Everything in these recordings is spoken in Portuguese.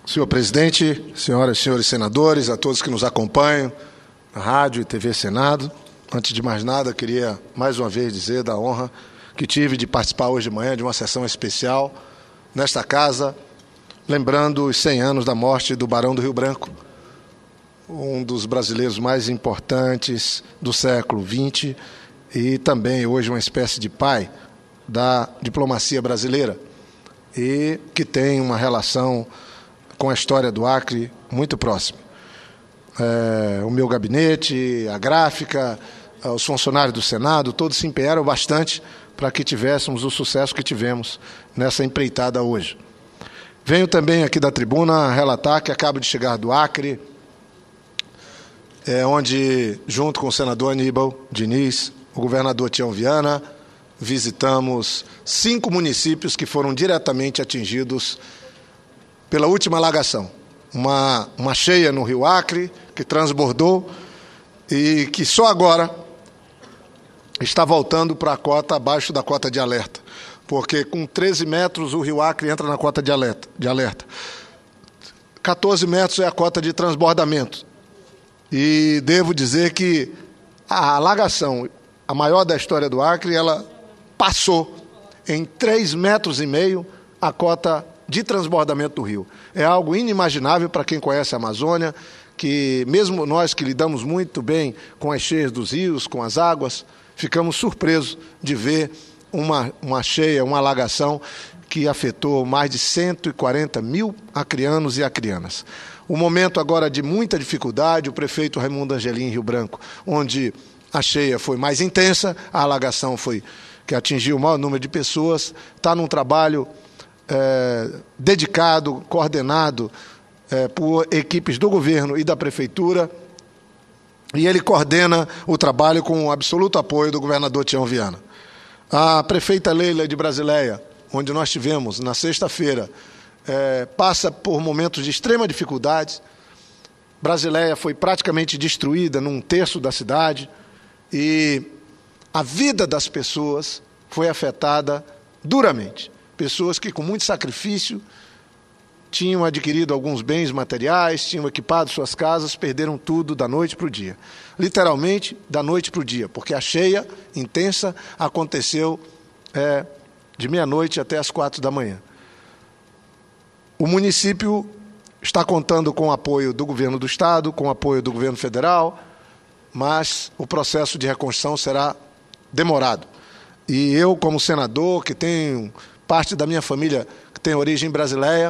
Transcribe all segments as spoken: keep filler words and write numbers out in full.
Senhor presidente, senhoras e senhores senadores, a todos que nos acompanham na rádio e T V Senado, antes de mais nada, queria mais uma vez dizer da honra que tive de participar hoje de manhã de uma sessão especial nesta casa, lembrando os cem anos da morte do Barão do Rio Branco, um dos brasileiros mais importantes do século vinte e também hoje uma espécie de pai da diplomacia brasileira e que tem uma relação com a história do Acre muito próxima. É, o meu gabinete, a gráfica, os funcionários do Senado, todos se empenharam bastante para que tivéssemos o sucesso que tivemos nessa empreitada hoje. Venho também aqui da tribuna relatar que acabo de chegar do Acre, é, onde, junto com o senador Aníbal Diniz, o governador Tião Viana, visitamos cinco municípios que foram diretamente atingidos pela última alagação. Uma, uma cheia no Rio Acre, que transbordou e que só agora está voltando para a cota abaixo da cota de alerta, porque com treze metros o Rio Acre entra na cota de alerta. De alerta. quatorze metros é a cota de transbordamento. E devo dizer que a alagação, a maior da história do Acre, ela passou em três metros e meio a cota de transbordamento do rio. É algo inimaginável para quem conhece a Amazônia, que mesmo nós que lidamos muito bem com as cheias dos rios, com as águas, ficamos surpresos de ver uma, uma cheia, uma alagação que afetou mais de cento e quarenta mil acreanos e acreanas. O momento agora de muita dificuldade, o prefeito Raimundo Angelim em Rio Branco, onde a cheia foi mais intensa, a alagação foi que atingiu o maior número de pessoas, está num trabalho É, dedicado, coordenado é, por equipes do governo e da prefeitura, e ele coordena o trabalho com o absoluto apoio do governador Tião Viana. A prefeita Leila de Brasileia, onde nós tivemos na sexta-feira, é, passa por momentos de extrema dificuldade. Brasileia foi praticamente destruída num terço da cidade e a vida das pessoas foi afetada duramente. Pessoas que, com muito sacrifício, tinham adquirido alguns bens materiais, tinham equipado suas casas, perderam tudo da noite para o dia. Literalmente, da noite para o dia, porque a cheia intensa aconteceu é, de meia-noite até as quatro da manhã. O município está contando com o apoio do governo do Estado, com o apoio do governo federal, mas o processo de reconstrução será demorado. E eu, como senador, que tenho parte da minha família que tem origem brasileira,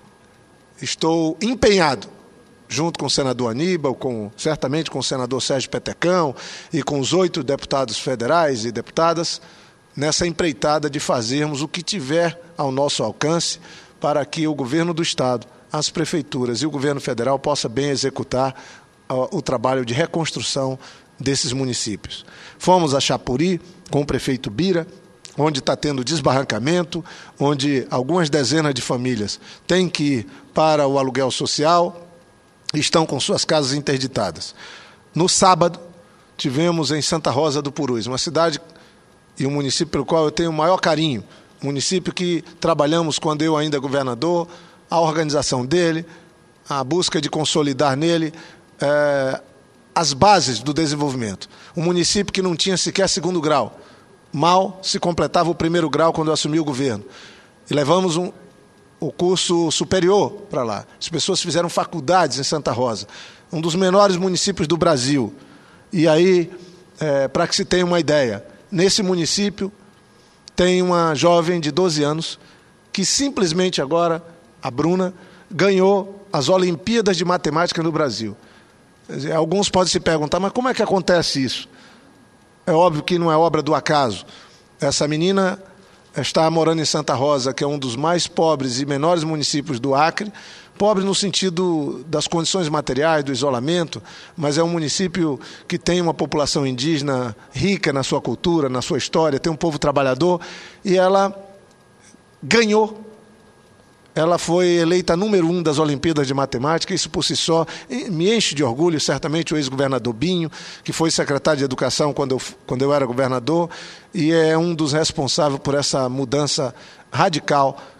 estou empenhado, junto com o senador Aníbal, com, certamente com o senador Sérgio Petecão e com os oito deputados federais e deputadas, nessa empreitada de fazermos o que tiver ao nosso alcance para que o governo do Estado, as prefeituras e o governo federal possa bem executar uh, o trabalho de reconstrução desses municípios. Fomos a Chapuri com o prefeito Bira, onde está tendo desbarrancamento, onde algumas dezenas de famílias têm que ir para o aluguel social e estão com suas casas interditadas. No sábado, tivemos em Santa Rosa do Purus, uma cidade e um município pelo qual eu tenho o maior carinho, um município que trabalhamos quando eu ainda governador, a organização dele, a busca de consolidar nele é, as bases do desenvolvimento. Um município que não tinha sequer segundo grau, mal se completava o primeiro grau quando eu assumi o governo. E levamos um, o curso superior para lá. As pessoas fizeram faculdades em Santa Rosa, um dos menores municípios do Brasil. E aí, é, para que se tenha uma ideia, nesse município tem uma jovem de doze anos que simplesmente agora, a Bruna, ganhou as Olimpíadas de Matemática no Brasil. Alguns podem se perguntar, mas como é que acontece isso? É óbvio que não é obra do acaso. Essa menina está morando em Santa Rosa, que é um dos mais pobres e menores municípios do Acre, pobre no sentido das condições materiais, do isolamento, mas é um município que tem uma população indígena rica na sua cultura, na sua história, tem um povo trabalhador, e ela ganhou. Ela foi eleita número um das Olimpíadas de Matemática, isso por si só me enche de orgulho, certamente o ex-governador Binho, que foi secretário de Educação quando eu, quando eu era governador, e é um dos responsáveis por essa mudança radical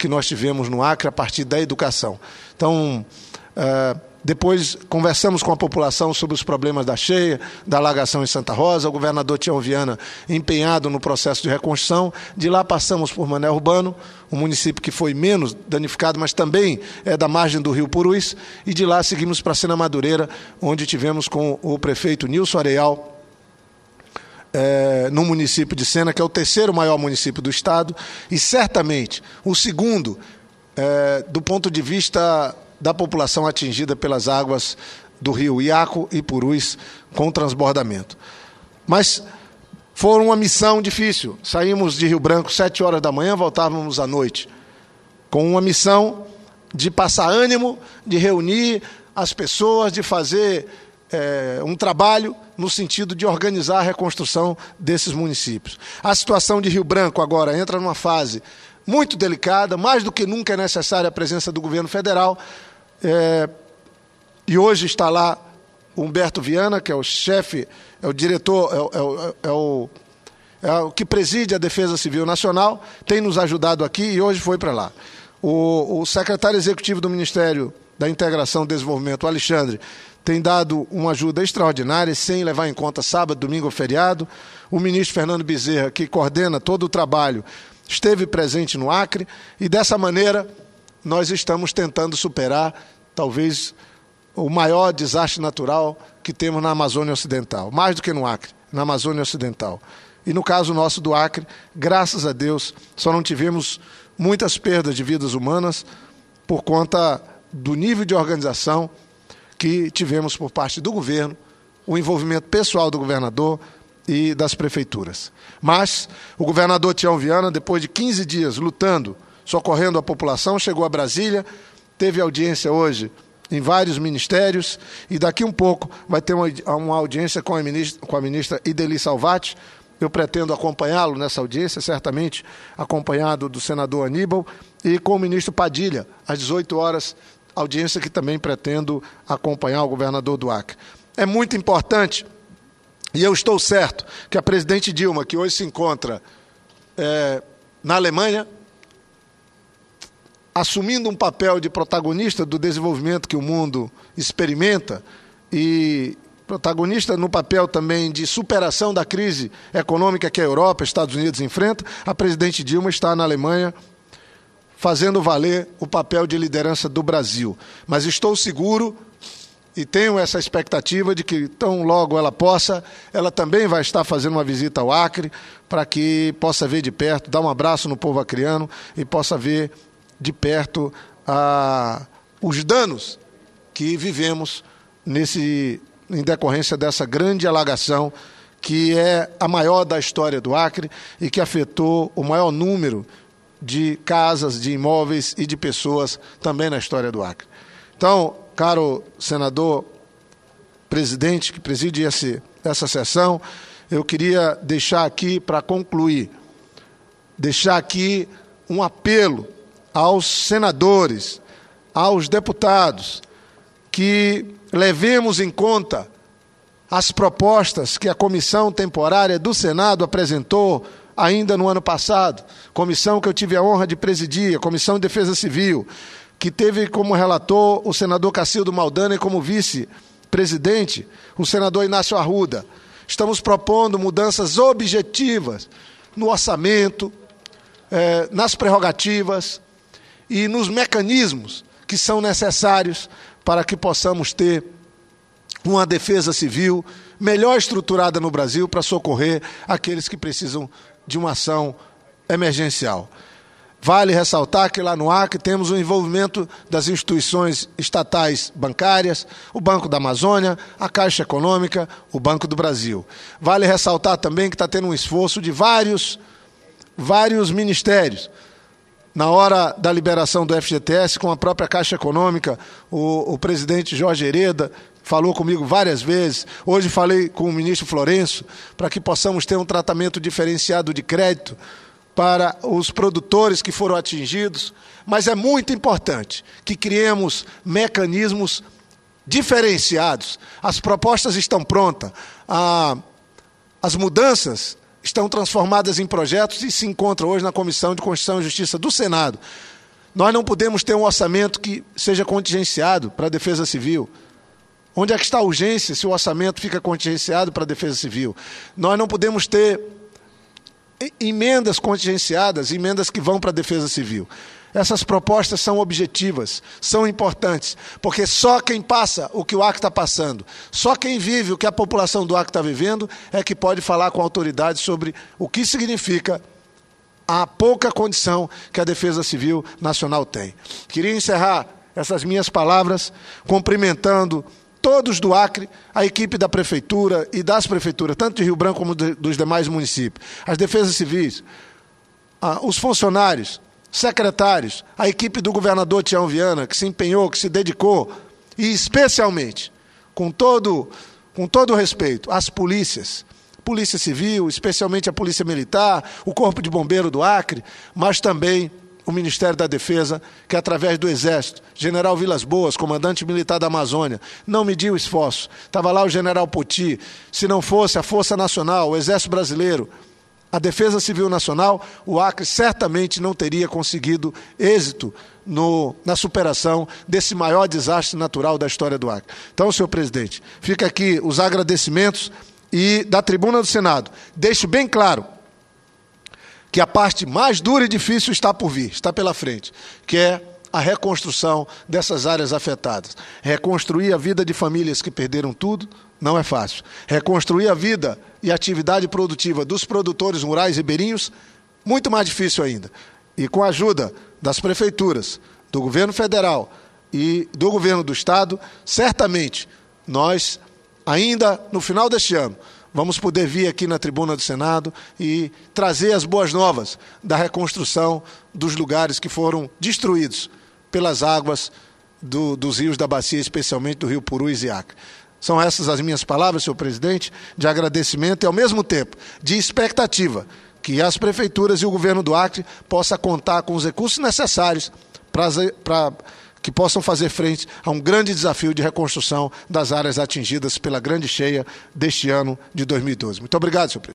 que nós tivemos no Acre a partir da educação. Então, uh, depois conversamos com a população sobre os problemas da cheia, da alagação em Santa Rosa, o governador Tião Viana empenhado no processo de reconstrução. De lá passamos por Mané Urbano, um município que foi menos danificado, mas também é da margem do rio Purus, e de lá seguimos para Sena Madureira, onde tivemos com o prefeito Nilson Areal, É, no município de Sena, que é o terceiro maior município do estado, e certamente o segundo, é, do ponto de vista da população atingida pelas águas do rio Iaco e Purus com transbordamento. Mas foi uma missão difícil. Saímos de Rio Branco sete horas da manhã, voltávamos à noite, com uma missão de passar ânimo, de reunir as pessoas, de fazer é, um trabalho no sentido de organizar a reconstrução desses municípios. A situação de Rio Branco agora entra numa fase muito delicada, mais do que nunca é necessária a presença do governo federal, é, e hoje está lá o Humberto Viana, que é o chefe, é o diretor, é o, é o, é o, é o que preside a Defesa Civil Nacional, tem nos ajudado aqui e hoje foi para lá. O, o secretário executivo do Ministério da Integração e Desenvolvimento, o Alexandre, tem dado uma ajuda extraordinária, sem levar em conta sábado, domingo ou feriado. O ministro Fernando Bezerra, que coordena todo o trabalho, esteve presente no Acre, e dessa maneira nós estamos tentando superar, talvez, o maior desastre natural que temos na Amazônia Ocidental, mais do que no Acre, na Amazônia Ocidental. E no caso nosso do Acre, graças a Deus, só não tivemos muitas perdas de vidas humanas por conta do nível de organização que tivemos por parte do governo, o envolvimento pessoal do governador e das prefeituras. Mas o governador Tião Viana, depois de quinze dias lutando, socorrendo a população, chegou a Brasília, teve audiência hoje em vários ministérios, e daqui um pouco vai ter uma, uma audiência com a ministra, com a ministra Ideli Salvati. Eu pretendo acompanhá-lo nessa audiência, certamente acompanhado do senador Aníbal, e com o ministro Padilha, às dezoito horas, audiência que também pretendo acompanhar o governador do Acre. É muito importante, e eu estou certo, que a presidente Dilma, que hoje se encontra é, na Alemanha, assumindo um papel de protagonista do desenvolvimento que o mundo experimenta, e protagonista no papel também de superação da crise econômica que a Europa e Estados Unidos enfrentam, a presidente Dilma está na Alemanha fazendo valer o papel de liderança do Brasil. Mas estou seguro e tenho essa expectativa de que, tão logo ela possa, ela também vai estar fazendo uma visita ao Acre, para que possa ver de perto, dar um abraço no povo acreano e possa ver de perto ah, os danos que vivemos nesse, em decorrência dessa grande alagação, que é a maior da história do Acre e que afetou o maior número de casas, de imóveis e de pessoas também na história do Acre. Então, caro senador presidente que preside esse, essa sessão, eu queria deixar aqui, para concluir, deixar aqui um apelo aos senadores, aos deputados, que levemos em conta as propostas que a comissão temporária do Senado apresentou ainda no ano passado, comissão que eu tive a honra de presidir, a Comissão de Defesa Civil, que teve como relator o senador Cacildo Maldana e como vice-presidente o senador Inácio Arruda. Estamos propondo mudanças objetivas no orçamento, eh, nas prerrogativas e nos mecanismos que são necessários para que possamos ter uma defesa civil melhor estruturada no Brasil para socorrer aqueles que precisam de uma ação emergencial. Vale ressaltar que lá no Acre temos o envolvimento das instituições estatais bancárias, o Banco da Amazônia, a Caixa Econômica, o Banco do Brasil. Vale ressaltar também que está tendo um esforço de vários, vários ministérios. Na hora da liberação do F G T S, com a própria Caixa Econômica, o, o presidente Jorge Hereda falou comigo várias vezes. Hoje falei com o ministro Florencio para que possamos ter um tratamento diferenciado de crédito para os produtores que foram atingidos. Mas é muito importante que criemos mecanismos diferenciados. As propostas estão prontas, a, as mudanças estão transformadas em projetos e se encontram hoje na Comissão de Constituição e Justiça do Senado. Nós não podemos ter um orçamento que seja contingenciado para a Defesa Civil. Onde é que está a urgência se o orçamento fica contingenciado para a Defesa Civil? Nós não podemos ter emendas contingenciadas, emendas que vão para a Defesa Civil. Essas propostas são objetivas, são importantes, porque só quem passa o que o Acre está passando, só quem vive o que a população do Acre está vivendo, é que pode falar com a autoridade sobre o que significa a pouca condição que a Defesa Civil Nacional tem. Queria encerrar essas minhas palavras cumprimentando todos do Acre, a equipe da Prefeitura e das Prefeituras, tanto de Rio Branco como de, dos demais municípios, as Defesas Civis, ah, os funcionários, secretários, a equipe do governador Tião Viana, que se empenhou, que se dedicou, e especialmente, com todo, com todo respeito, às polícias, Polícia Civil, especialmente a Polícia Militar, o Corpo de Bombeiro do Acre, mas também o Ministério da Defesa, que através do Exército, General Vilas Boas, comandante militar da Amazônia, não mediu esforço. Estava lá o General Poti. Se não fosse a Força Nacional, o Exército Brasileiro, a Defesa Civil Nacional, o Acre certamente não teria conseguido êxito no, na superação desse maior desastre natural da história do Acre. Então, senhor presidente, fica aqui os agradecimentos e da tribuna do Senado. Deixo bem claro que a parte mais dura e difícil está por vir, está pela frente, que é a reconstrução dessas áreas afetadas. Reconstruir a vida de famílias que perderam tudo não é fácil. Reconstruir a vida e a atividade produtiva dos produtores rurais ribeirinhos, muito mais difícil ainda. E com a ajuda das prefeituras, do governo federal e do governo do estado, certamente nós, ainda no final deste ano, vamos poder vir aqui na tribuna do Senado e trazer as boas novas da reconstrução dos lugares que foram destruídos pelas águas do, dos rios da bacia, especialmente do rio Purus e Acre. São essas as minhas palavras, senhor presidente, de agradecimento e, ao mesmo tempo, de expectativa que as prefeituras e o governo do Acre possam contar com os recursos necessários para que possam fazer frente a um grande desafio de reconstrução das áreas atingidas pela grande cheia deste ano de dois mil e doze. Muito obrigado, senhor presidente.